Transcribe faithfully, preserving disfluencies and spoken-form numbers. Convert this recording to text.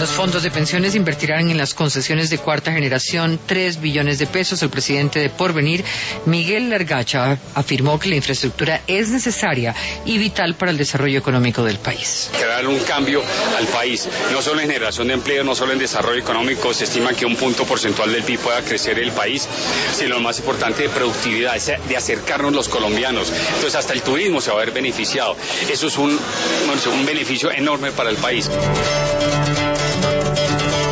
Los fondos de pensiones invertirán en las concesiones de cuarta generación tres billones de pesos. El presidente de Porvenir, Miguel Largacha, afirmó que la infraestructura es necesaria y vital para el desarrollo económico del país. Crear un cambio al país, no solo en generación de empleo, no solo en desarrollo económico, se estima que un punto porcentual del P I B pueda crecer el país, sino lo más importante de productividad, de acercarnos los colombianos. Entonces hasta el turismo se va a ver beneficiado. Eso es un, un beneficio enorme para el país.